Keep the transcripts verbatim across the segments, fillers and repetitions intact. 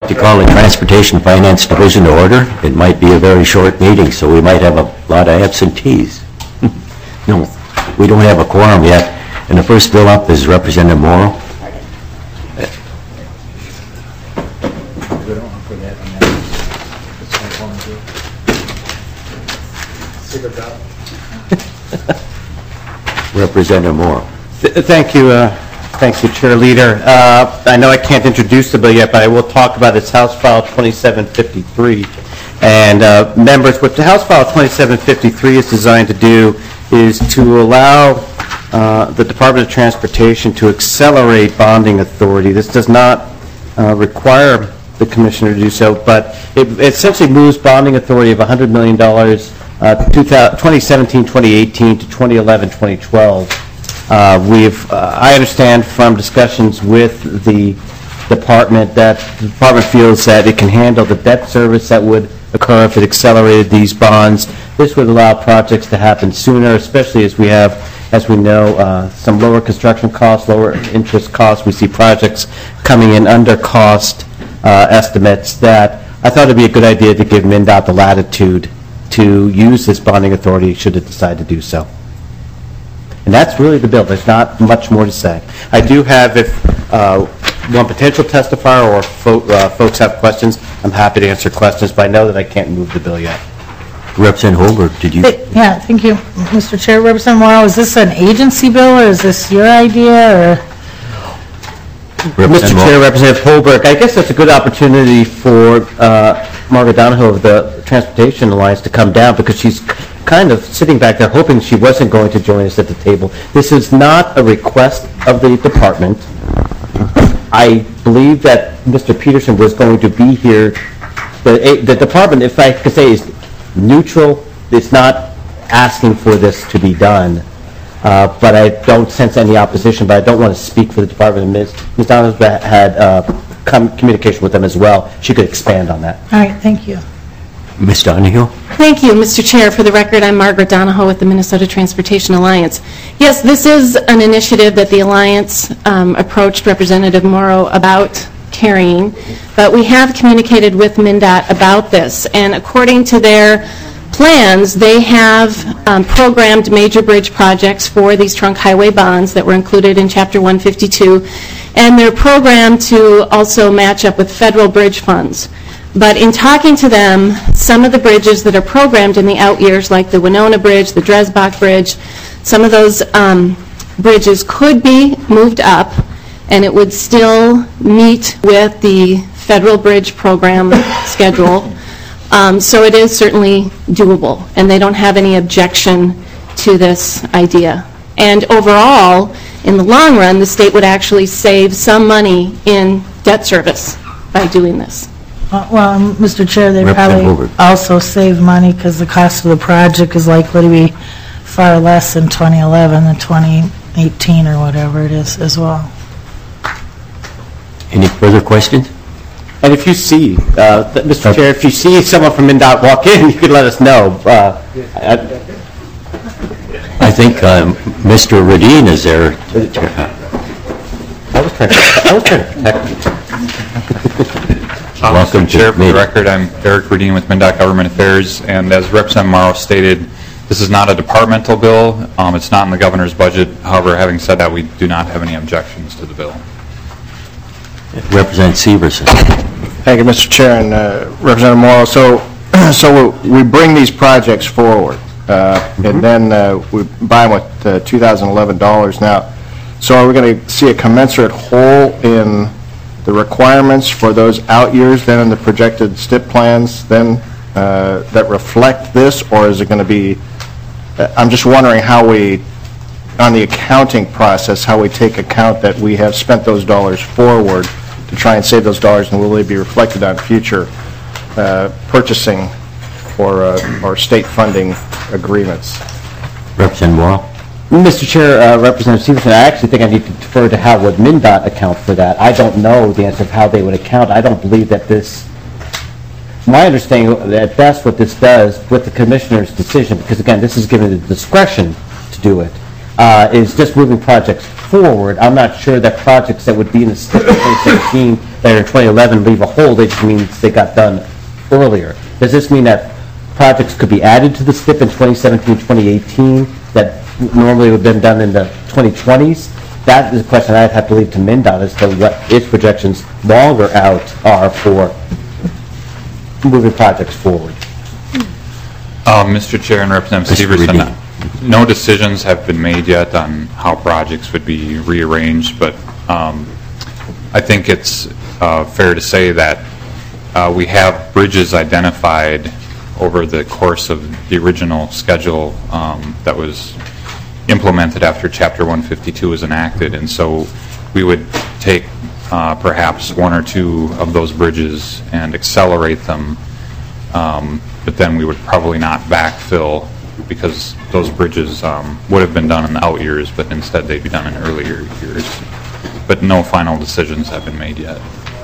to call the Transportation Finance Division to order. It might be a very short meeting, so we might have a lot of absentees. No, we don't have a quorum yet. And the first bill up is Representative Morrow. Representative Morrow. Th thank you, uh, thank you, Chair Leader. Uh, I know I can't introduce the bill yet, but I will talk about its House File twenty-seven fifty-three. And uh, members, what the House File twenty-seven fifty-three is designed to do is to allow uh, the Department of Transportation to accelerate bonding authority. This does not uh, require the Commissioner to do so, but it, it essentially moves bonding authority of one hundred million dollars uh, twenty seventeen twenty eighteen to twenty eleven twenty twelve. Uh, we've, uh, I understand from discussions with the department that the department feels that it can handle the debt service that would occur if it accelerated these bonds. This would allow projects to happen sooner, especially as we have, as we know, uh, some lower construction costs, lower interest costs. We see projects coming in under cost uh, estimates that I thought it would be a good idea to give MnDOT the latitude to use this bonding authority should it decide to do so. And that's really the bill. There's not much more to say. I do have, if uh, one potential testifier or fo uh, folks have questions, I'm happy to answer questions, but I know that I can't move the bill yet. Representative Holbrook, did you? Yeah, thank you, Mister Chair. Representative Morrow, is this an agency bill or is this your idea? Or? Mister Chair, Representative Holbrook, I guess that's a good opportunity for uh, Margaret Donahoe of the Transportation Alliance to come down, because she's kind of sitting back there hoping she wasn't going to join us at the table. This is not a request of the department. I believe that Mister Peterson was going to be here. The, the department, if I could say, is neutral. It's not asking for this to be done. Uh, but I don't sense any opposition, but I don't want to speak for the department. Miz Miz Donahoe had uh, com communication with them as well. She could expand on that. All right, thank you. Miz Donahoe? Thank you, Mister Chair. For the record, I'm Margaret Donahoe with the Minnesota Transportation Alliance. Yes, this is an initiative that the Alliance um, approached Representative Morrow about carrying, but we have communicated with MnDOT about this, and according to their plans, they have um, programmed major bridge projects for these trunk highway bonds that were included in Chapter one fifty-two, and they're programmed to also match up with federal bridge funds. But in talking to them, some of the bridges that are programmed in the out years, like the Winona Bridge, the Dresbach Bridge, some of those um, bridges could be moved up, and it would still meet with the federal bridge program schedule. Um, so it is certainly doable, and they don't have any objection to this idea. And overall, in the long run, the state would actually save some money in debt service by doing this. Uh, well, Mister Chair, they probably also save money because the cost of the project is likely to be far less in twenty eleven than twenty eighteen or whatever it is as well. Any further questions? And if you see, uh, Mister Chair, if you see someone from MnDOT walk in, you could let us know. Uh, I, I think um, Mister Radin is there. I was trying to, I was trying to protect you. Um, Welcome, Mister Chair. For me. the record, I'm Eric Radin with MnDOT Government Affairs, and as Representative Morrow stated, this is not a departmental bill. Um, it's not in the governor's budget. However, having said that, we do not have any objections to the bill. Representative Severson. Thank you, Mister Chair, and uh, Representative Morrow. So, so we bring these projects forward, uh, mm-hmm. and then uh, we buy them with uh, two thousand eleven dollars now. So are we going to see a commensurate hole in the requirements for those out years then in the projected S T I P plans then uh, that reflect this, or is it going to be, uh, I'm just wondering how we, on the accounting process, how we take account that we have spent those dollars forward to try and save those dollars, and will they be reflected on future uh, purchasing or, uh, or state funding agreements? Representative Morrow. Mister Chair, uh, Representative Severson, I actually think I need to defer to how would MnDOT account for that. I don't know the answer of how they would account. I don't believe that this, my understanding at best what this does with the Commissioner's decision, because again, this is given the discretion to do it. uh, is just moving projects forward. I'm not sure that projects that would be in the STIP in twenty seventeen that are in twenty eleven leave a hole. It just means they got done earlier. Does this mean that projects could be added to the STIP in twenty seventeen, twenty eighteen that normally would have been done in the twenty twenties? That is a question I'd have to leave to MnDOT as to what its projections longer out are for moving projects forward. Uh, Mister Chair and Representative Mister Severson, Redding. no decisions have been made yet on how projects would be rearranged, but um, I think it's uh, fair to say that uh, we have bridges identified over the course of the original schedule um, that was implemented after Chapter one fifty-two was enacted, and so we would take uh, perhaps one or two of those bridges and accelerate them, um, but then we would probably not backfill because those bridges um, would have been done in the out years, but instead they'd be done in earlier years. But no final decisions have been made yet.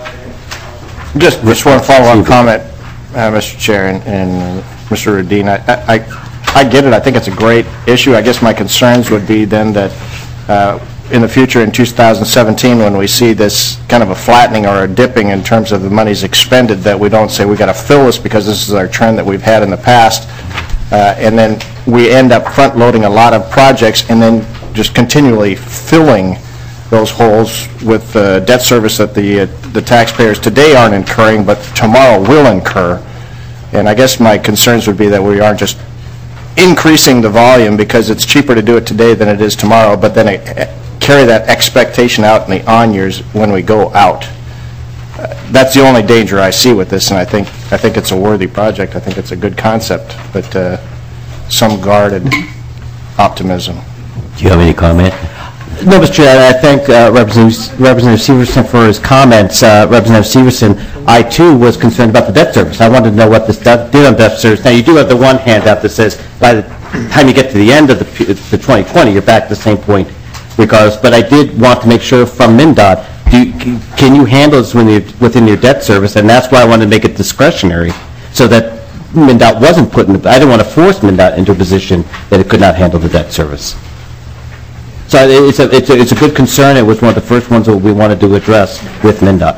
Just, just one follow-up comment, uh, Mister Chair and, and uh, Mister Radin. I, I, I get it. I think it's a great issue. I guess my concerns would be then that uh, in the future, in two thousand seventeen, when we see this kind of a flattening or a dipping in terms of the monies expended, that we don't say we got to fill this because this is our trend that we've had in the past, uh, and then we end up front-loading a lot of projects and then just continually filling those holes with uh, debt service that the uh, the taxpayers today aren't incurring, but tomorrow will incur. And I guess my concerns would be that we aren't just increasing the volume because it's cheaper to do it today than it is tomorrow, but then it, carry that expectation out in the on years when we go out. Uh, that's the only danger I see with this, and I think I think it's a worthy project. I think it's a good concept, but uh, some guarded optimism. Do you have any comment? No, Mister Chair, I thank uh, Representative, Representative Severson for his comments. Uh, Representative Severson, I too was concerned about the debt service. I wanted to know what this did on debt service. Now, you do have the one handout that says by the time you get to the end of the, the twenty twenty, you're back to the same point regardless. But I did want to make sure from MnDOT, do you, can you handle this within your, within your debt service? And that's why I wanted to make it discretionary, so that MnDOT wasn't put in, I didn't want to force MnDOT into a position that it could not handle the debt service. So it's a, it's a, it's a good concern. It was one of the first ones that we wanted to address with MnDOT.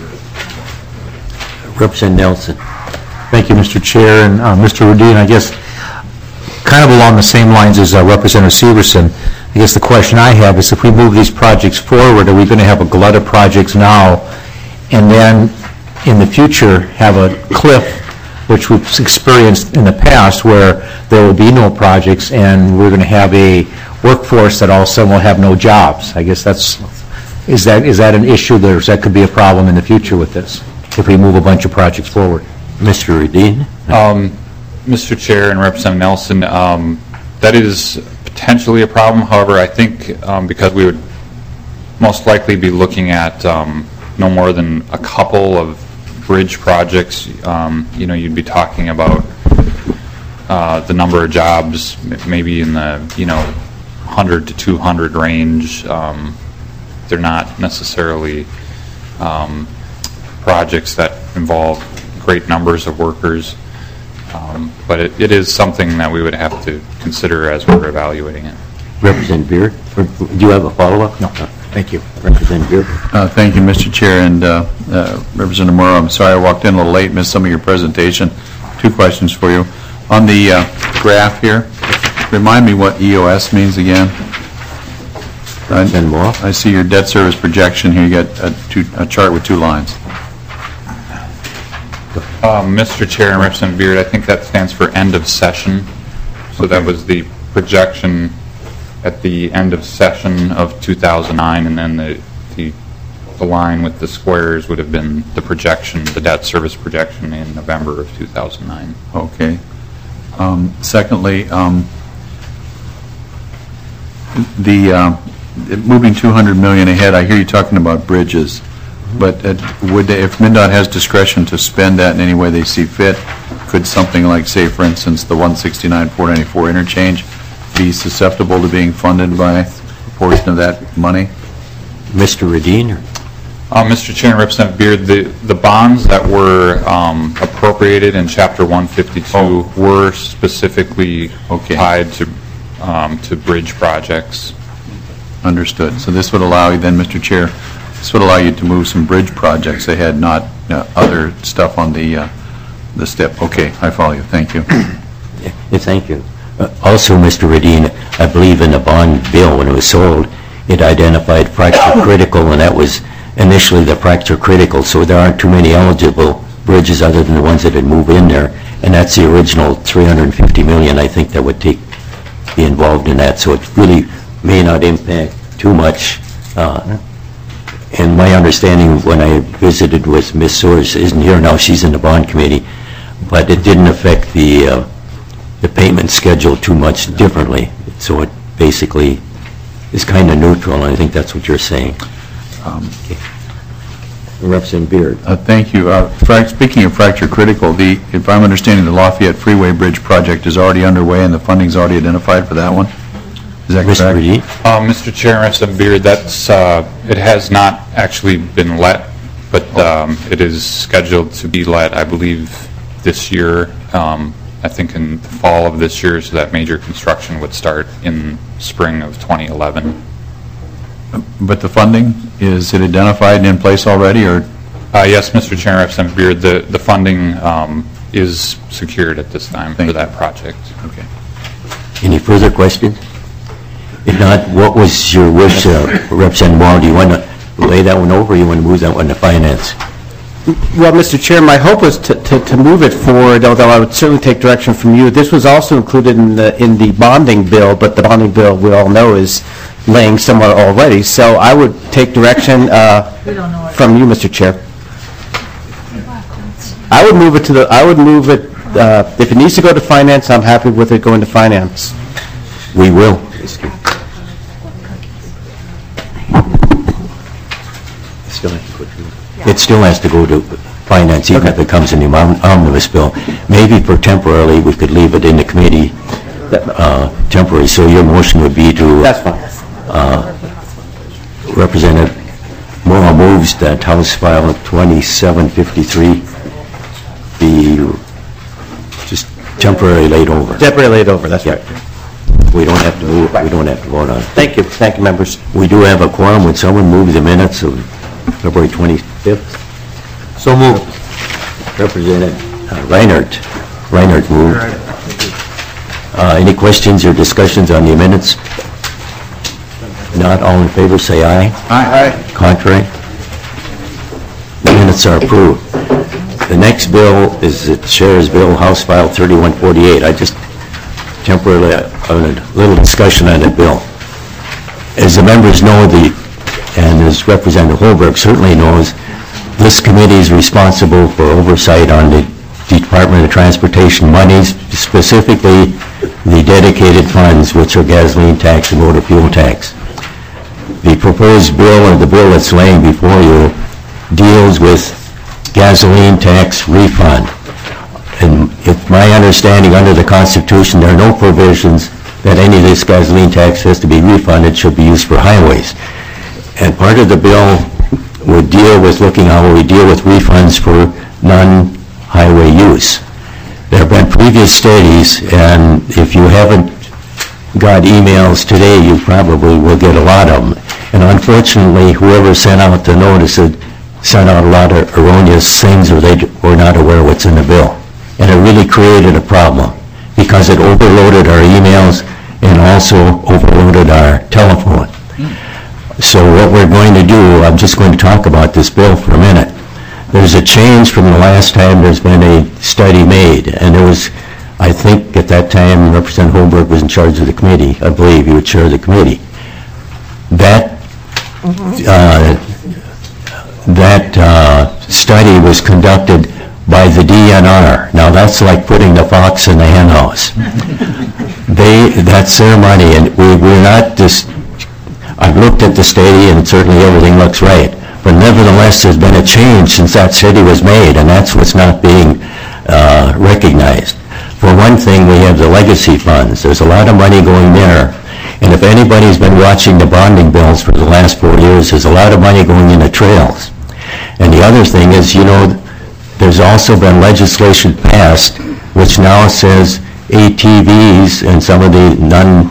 Representative Nelson. Thank you, Mister Chair, and uh, Mister Radin. I guess kind of along the same lines as uh, Representative Severson, I guess the question I have is if we move these projects forward, are we going to have a glut of projects now and then in the future have a cliff, which we've experienced in the past, where there will be no projects and we're going to have a workforce that all of a sudden will have no jobs? I guess that's, is that is that an issue there, that could be a problem in the future with this, if we move a bunch of projects forward? Mister Radin? Um, Mister Chair and Representative Nelson, um, that is potentially a problem. However, I think um, because we would most likely be looking at um, no more than a couple of bridge projects, um, you know, you'd be talking about uh, the number of jobs maybe in the, you know, one hundred to two hundred range. Um, they're not necessarily um, projects that involve great numbers of workers, um, but it, it is something that we would have to consider as we're evaluating it. Representative Beard? Or do you have a follow-up? No. Thank you. Representative Beard? Uh, Thank you, Mister Chair, and uh, uh, Representative Morrow. I'm sorry I walked in a little late, missed some of your presentation. Two questions for you. On the uh, graph here, remind me what E O S means again. Representative Morrow? I see your debt service projection here. You got a, two, a chart with two lines. Um, Mister Chair and Representative Beard, I think that stands for end of session. So that was the projection at the end of session of two thousand nine, and then the, the the line with the squares would have been the projection, the debt service projection in November of two thousand nine. Okay. Um, secondly, um, the uh, moving two hundred million dollars ahead, I hear you talking about bridges, but uh, would they, if MnDOT has discretion to spend that in any way they see fit, could something like, say, for instance, the one sixty-nine four ninety-four interchange be susceptible to being funded by a portion of that money? Mister Radin? Uh, Mister Chair and Representative Beard, the, the bonds that were um, appropriated in Chapter one fifty-two Oh. were specifically Okay. tied to um, to bridge projects. Understood. So this would allow you then, Mister Chair, this would allow you to move some bridge projects ahead, not uh, other stuff on the, uh, the step. Okay, I follow you. Thank you. Yeah, thank you. Uh, Also, Mister Radine, I believe in the bond bill, when it was sold, it identified fracture critical, and that was initially the fracture critical, so there aren't too many eligible bridges other than the ones that had moved in there, and that's the original three hundred fifty million, I think, that would take, be involved in that, so it really may not impact too much. Uh, And my understanding, when I visited with Miz Soers, isn't here now, she's in the bond committee, but it didn't affect the, uh, the payment schedule too much differently, so it basically is kind of neutral, and I think that's what you're saying. Um, Okay. Representative Beard. Uh, Thank you. Uh, frac- Speaking of fracture critical, the, if I'm understanding, the Lafayette Freeway Bridge project is already underway and the funding's already identified for that one? Is that Mister correct? Radine? Uh, Mister Chair, Representative Beard, that's, uh, it has not actually been let, but um, it is scheduled to be let, I believe, this year, um, I think in the fall of this year, so that major construction would start in spring of twenty eleven. But the funding, is it identified and in place already, or? Uh, Yes, Mister Chair, Representative Beard, the, the funding um, is secured at this time Thank for you. that project. Okay. Any further questions? If not, what was your wish, uh, Representative Morrow? Do you want to lay that one over, or you want to move that one to finance? Well, Mister Chair, my hope was to, to, to move it forward, although I would certainly take direction from you. This was also included in the, in the bonding bill, but the bonding bill, we all know, is laying somewhere already. So I would take direction uh, from you, Mister Chair. I would move it to the, I would move it, uh, if it needs to go to finance, I'm happy with it going to finance. We will. Still has to go to- It still has to go to finance, even if it comes in the omn- omnibus bill. Maybe for temporarily, we could leave it in the committee, uh, temporary, so your motion would be to... That's fine. Representative Morrow moves that House File twenty-seven fifty-three be just temporarily laid over. Temporarily laid over, that's right. We don't have to move, we don't have to vote on it. Thank you, thank you, members. We do have a quorum. Would someone move the minutes of February twenty-fifth? So moved. Representative uh, Reinhardt. Reinhardt moved. Uh, Any questions or discussions on the minutes? Not all in favor, say aye. Aye. Contrary? The minutes are approved. The next bill is the Chair's Bill, House File thirty-one forty-eight. I just temporarily, uh, a little discussion on the bill. As the members know, the, and as Representative Holbrook certainly knows, this committee is responsible for oversight on the Department of Transportation monies, specifically the dedicated funds, which are gasoline tax and motor fuel tax. The proposed bill, or the bill that's laying before you, deals with gasoline tax refund. And if my understanding, under the Constitution, there are no provisions that any of this gasoline tax has to be refunded, should be used for highways. And part of the bill would deal with looking how we deal with refunds for non-highway use. There have been previous studies, and if you haven't got emails today, you probably will get a lot of them. And unfortunately, whoever sent out the notice had sent out a lot of erroneous things, or they were not aware what's in the bill. And it really created a problem, because it overloaded our emails and also overloaded our telephone. So what we're going to do, I'm just going to talk about this bill for a minute. There's a change from the last time there's been a study made, and there was, I think at that time, Representative Holbrook was in charge of the committee. I believe he would chair the committee. That uh, that uh, study was conducted by the D N R. Now that's like putting the fox in the hen house. They, that's their money, and we, we're not just, I've looked at the study and certainly everything looks right, but nevertheless there's been a change since that study was made, and that's what's not being uh, recognized. For one thing, we have the legacy funds. There's a lot of money going there, and if anybody's been watching the bonding bills for the last four years, there's a lot of money going into trails. And the other thing is, you know, there's also been legislation passed which now says A T Vs and some of the non,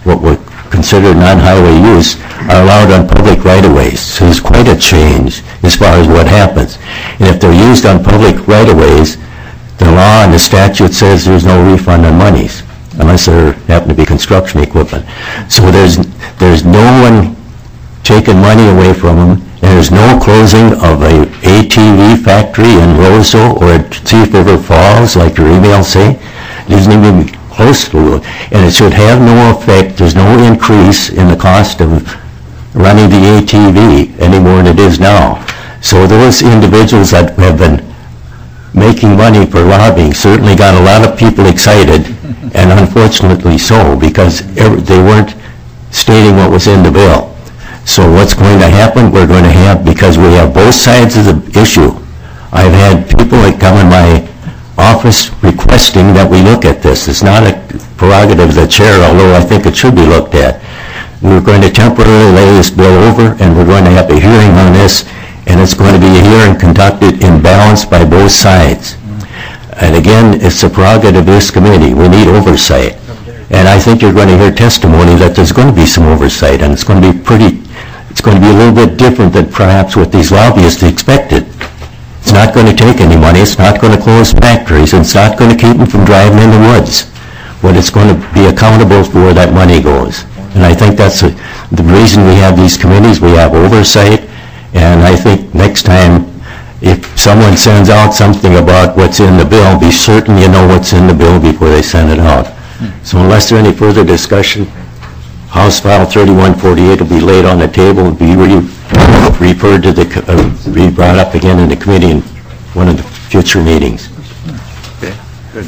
what were considered non-highway use are allowed on public right-of-ways. So there's quite a change as far as what happens. And if they're used on public right-of-ways, the law and the statute says there's no refund on monies, unless there happen to be construction equipment. So there's, there's no one taking money away from them, and there's no closing of a A T V factory in Roseau or at Thief River Falls, like your emails say. It isn't even close to it, and it should have no effect. There's no increase in the cost of running the A T V any more than it is now. So those individuals that have been making money for lobbying certainly got a lot of people excited, and unfortunately so, because ev- they weren't stating what was in the bill. So what's going to happen, we're going to have, because we have both sides of the issue. I've had people that come in my office requesting that we look at this. It's not a prerogative of the chair, although I think it should be looked at. We're going to temporarily lay this bill over, and we're going to have a hearing on this, and it's going to be a hearing conducted in balance by both sides. And again, it's a prerogative of this committee. We need oversight. And I think you're going to hear testimony that there's going to be some oversight, and it's going to be pretty, it's going to be a little bit different than perhaps what these lobbyists expected. It's not going to take any money, it's not going to close factories, and it's not going to keep them from driving in the woods. But it's going to be accountable for where that money goes. And I think that's a, the reason we have these committees. We have oversight, and I think next time, if someone sends out something about what's in the bill, be certain you know what's in the bill before they send it out. So unless there's any further discussion, House File thirty-one forty-eight will be laid on the table and be re- referred to the, co- uh, be brought up again in the committee in one of the future meetings. Okay, good.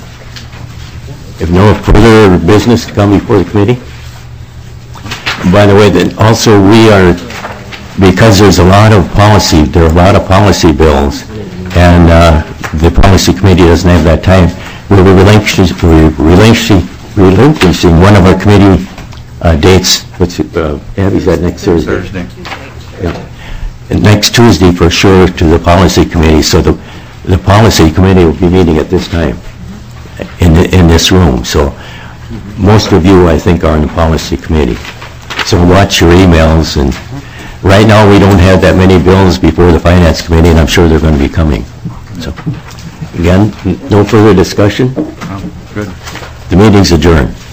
If no further business to come before the committee? By the way, then also we are, because there's a lot of policy, there are a lot of policy bills, and uh, the policy committee doesn't have that time, we're relinquishing, we're relinquishing, relinquishing one of our committee uh, dates. What's it, uh, Abby's that next Thursday? Thursday. Yeah. And next Tuesday for sure to the policy committee, so the, the policy committee will be meeting at this time in, the, in this room. So most of you, I think, are in the policy committee. So watch your emails, and right now we don't have that many bills before the finance committee, and I'm sure they're going to be coming. So again, no further discussion. Oh, good. The meeting's adjourned.